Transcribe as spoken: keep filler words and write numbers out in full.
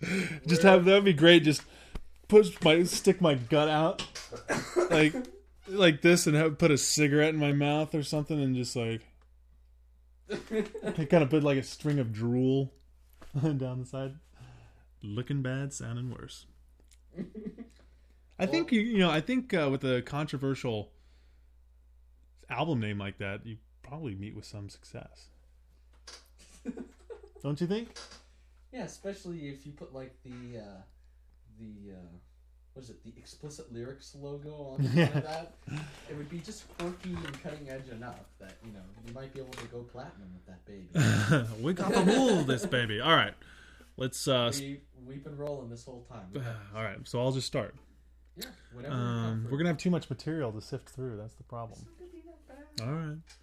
Just have that would be great. Just push my stick my gut out like like this, and have put a cigarette in my mouth or something, and just like kind of put like a string of drool down the side. Looking bad, sounding worse. I think you you know I think uh, with a controversial album name like that, you probably meet with some success. Don't you think? Yeah, especially if you put like the uh, the uh, what is it? The explicit lyrics logo on the front of that. It would be just quirky and cutting edge enough that you know you might be able to go platinum with that baby. We got to rule this baby. All right, let's. Uh, we we've been rolling this whole time. All right, so I'll just start. Yeah, whenever. Um, we're gonna have too much material to sift through. That's the problem. It's not gonna be that bad. All right.